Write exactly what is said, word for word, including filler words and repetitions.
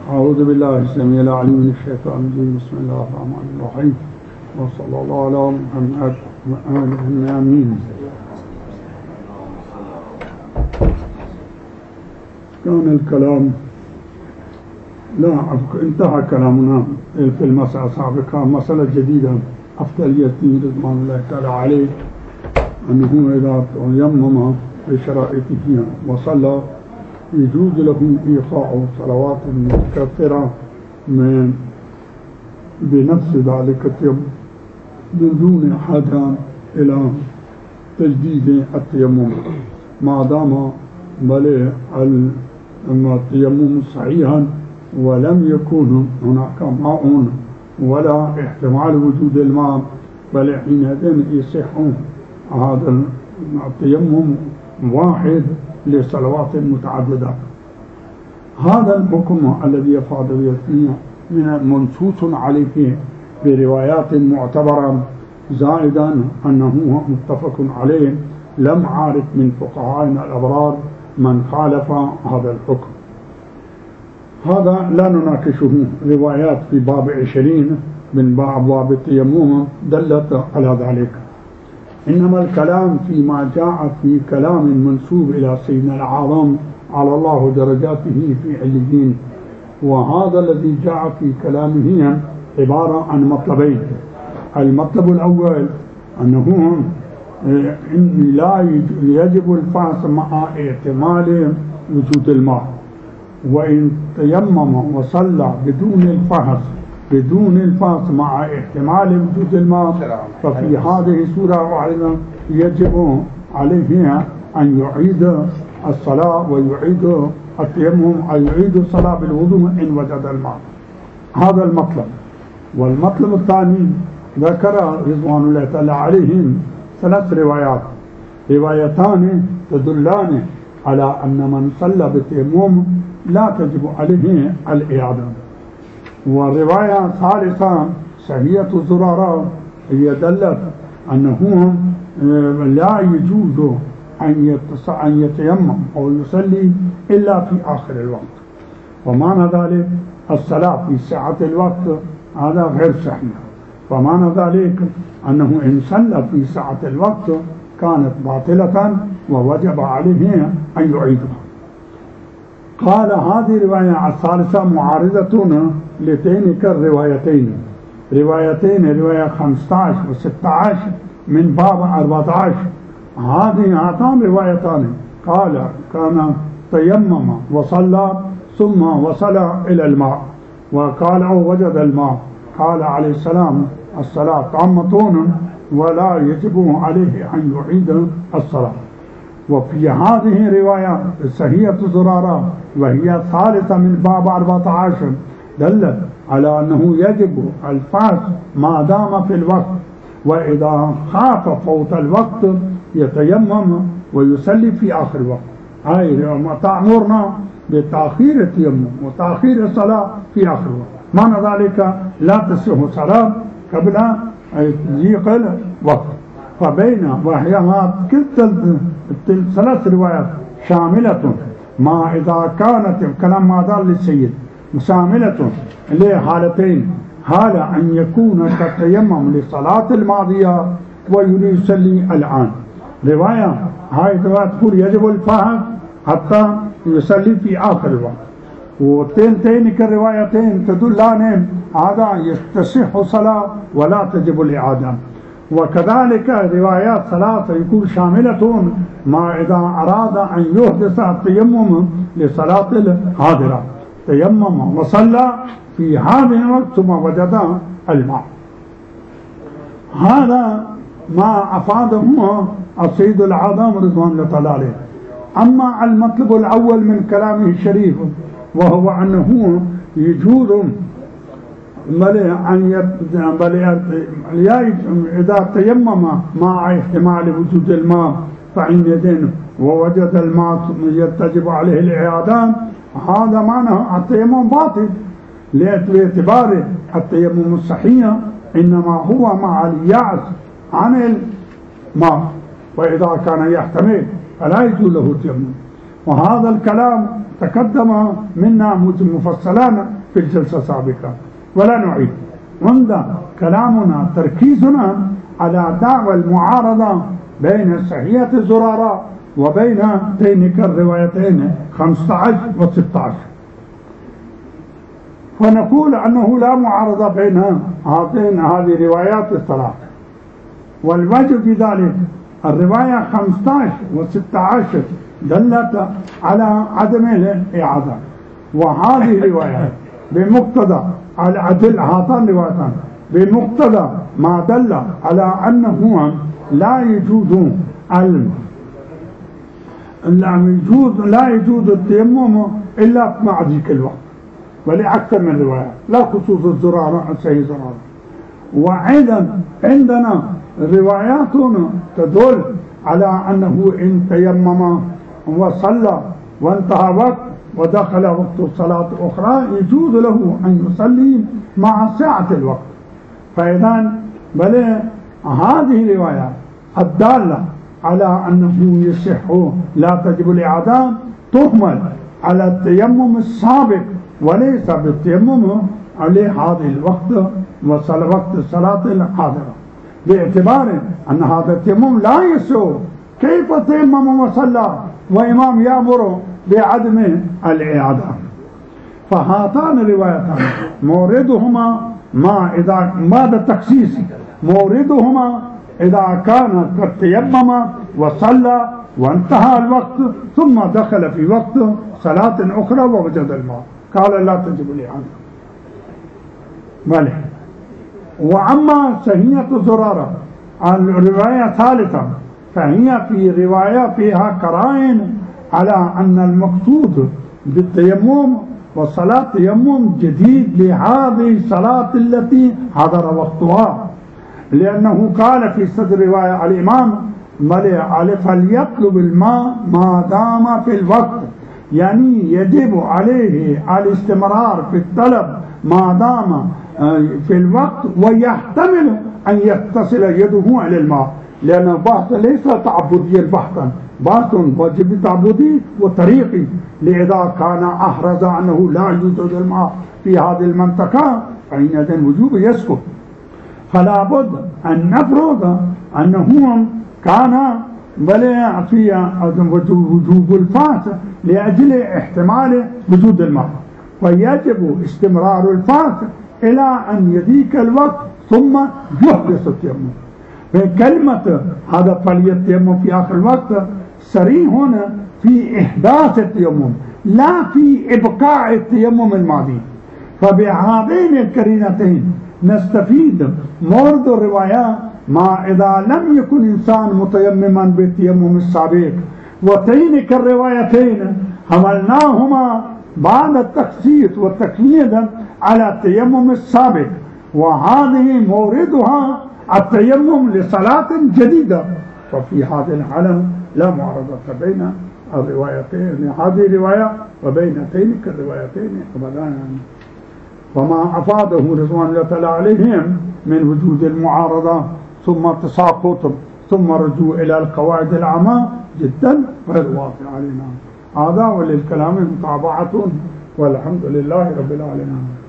أعوذ بالله السميع العليم من الشيطان الرجيم. بسم الله الرحمن الرحيم، وصلى الله على محمد وآله آمين. كان الكلام لا انتهى كلامنا في المسألة السابقة. مسألة جديدة أفضلية رضوان الله تعالى عليه أنه إذا تيمم بشرائطه وصلى يجوز له إيقاع صلوات متكثرة من بنفس ذلك التيمم بدون حاجة إلى تجديد التيمم، ما دام بل التيمم صحيحا ولم يكن هناك ماء ولا احتمال وجود الماء، بل حينئذ يصح هذا التيمم واحد لصلوات متعددة. هذا الحكم الذي يفاد به من منصوص عليه بروايات معتبرة، زائدا أنه متفق عليه. لم أعرف من فقهائنا الأبرار من خالف هذا الحكم. هذا لا نناقشه. روايات في باب عشرين من باب التيمم دلت على ذلك، إنما الكلام فيما جاء في كلام منسوب إلى سيدنا الأعظم على الله درجاته في عليين، وهذا الذي جاء في كلامه عبارة عن مطلبين. المطلب الأول أنه إن لا يجب الفحص مع احتمال وجود الماء، وإن تيمم وصلى بدون الفحص بدون الفحص مع احتمال وجود الماء ففي هذه الصورة واحدة يجب عليه أن يعيد الصلاة ويعيد التيمم أو يعيد الصلاة بالوضوء إن وجد الماء. هذا المطلب. والمطلب الثاني ذكر رضوان الله تعالى عليهم ثلاث روايات، روايتان تدلان على أن من صلى بالتيمم لا تجب عليه الإعادة. والرواية الثالثة صحيحة زرارة هي دلت أنه لا يجوز أن يتيمم أو يصلي إلا في آخر الوقت، ومعنى ذلك الصلاة في ساعة الوقت هذا غير صحيح، ومعنى ذلك أنه إن صلى في ساعة الوقت كانت باطلة ووجب عليه أن يعيدها. قال هذه الرواية الثالثة معارضة لتين كالروايتين روايتين رواية خمسة عشر و ستة عشر من باب أربعة عشر. هذه هاتان روايتان قال كان تيمم وصلى ثم وصل إلى الماء، وقال أو وجد الماء، قال عليه السلام الصلاة تامة ولا يجب عليه أن يعيد الصلاة. وفي هذه الرواية صحيحة زرارة وهي الثالثة من باب أربعة عشر دلت على أنه يجب الفحص ما دام في الوقت، وإذا خاف فوت الوقت يتيمم ويصلي في آخر الوقت. هاي تأمرنا بتأخير التيمم وتأخير الصلاة في آخر الوقت، معنى ذلك لا تصح صلاة قبل ضيق الوقت. فبين وهي كلتا الثلاث روايات شاملة ما إذا كانت كلام هذا للسيد شاملة لحالتين: حالة أن يكون كالتيمم للصلاة الماضية ويريد يصلي الآن. رواية هاي رواية تقول يجب الفحص حتى يصلي في آخر الوقت، وتين تين كالروايتين تدلان هذا تصح صلاة ولا تجب الإعادة. وكذلك روايات ثلاثة يكون شاملة ما إذا أراد أن يحدث التيمم لصلاة الحاضرة، تيمم وصلى في هذا الوقت ثم وجد الماء. هذا ما أفاده السيد الأعظم رضوان الله تعالى عليه. أما المطلب الأول من كلامه الشريف وهو أنه يجوز إذا تيمم مع احتمال وجود الماء فإن يدين ووجد الماء يتجب عليه الإعادة، هذا معنى التيمم باطل باعتبار التيمم الصحيح إنما هو مع اليأس عن الماء، وإذا كان يحتمل فلا يجوز له التيمم. وهذا الكلام تقدم منا مفصلا في الجلسة السابقة ولا نعيد. عند كلامنا تركيزنا على دعوى المعارضة بين صحيحة زرارة وبين تلك الروايتين خمسة عشر و ستة عشر، فنقول أنه لا معارضة بين هاتين هذه الروايات الثلاث. والوجه في ذلك الرواية خمسة عشر و ستة عشر دلت على عدم الإعادة، وهذه الروايات بمقتضى العدل هاتان الروايتان بمقتضى ما دل على أنه لا يجوز علم لا يجوز لا يجوز التيمم إلا مع ذيك الوقت، ولأكثر من رواية لا خصوص الزرارة صحيح زرارة. وأيضا عندنا روايات تدل على أنه إن تيمم وصلى وانتهى وقت ودخل وقت الصلاة أخرى يجوز له أن يصلي مع ساعة الوقت. فإذا بل هذه الروايات الدالة على أنه يصح لا تجب الإعادة تحمل على التيمم السابق وليس بالتيمم على هذه الوقت وقت الصلاة الحاضرة، باعتبار أن هذا التيمم لا يسوء. كيف تيمم وصلى وإمام يأمر بعدم الإعادة؟ فهاتان الروايتان موردهما ما إذا ماذا التخصيص موردهما إذا كان قد تيمم وصلى وانتهى الوقت ثم دخل في وقت صلاة أخرى ووجد الماء قال لا تجب الإعادة. بله. وأما صحيحة زرارة الرواية الثالثة فهي في رواية فيها قرائن على أن المقصود بالتيمم والصلاة تيمم جديد لهذه الصلاة التي حضر وقتها، لأنه قال في صدر رواية الإمام ملي فليطلب الماء ما دام في الوقت، يعني يجب عليه الاستمرار في الطلب ما دام في الوقت، ويحتمل أن يتصل يده على الماء، لأن البحث ليس تعبديا بحثا، بحث واجب تعبدي وطريقي. لذا كان أحرز أنه لا يوجد الماء في هذه المنطقة فإن الوجوب يسكت. فلا بد أن نفرض أنه كان بل في وجوب الفحص لأجل احتمال وجود الماء، ويجب استمرار الفحص إلى أن يضيق الوقت ثم يحدث التيمم. فكلمة هذا فليتيمم في آخر الوقت صريح هنا في إحداث التيمم لا في إبقاء التيمم الماضي. فبهذين القرينتين نستفيد مورد الرواية ما إذا لم يكن إنسان متيمما بالتيمم السابق، وتلك الروايتين حملناهما بعد التخصيص والتقييد على التيمم السابق، وهذه موردها التيمم لصلاة جديدة. ففي هذه الحالة لا معارضة بين الروايتين، هذه الرواية وبين تلك الروايتين أبدا. وما أفاده رضوان الله تعالى عليهم من وجود المعارضة ثم تساقط ثم رجوع إلى القواعد العامة جدا غير واقع علينا. هذا وللكلام متابعة والحمد لله رب العالمين.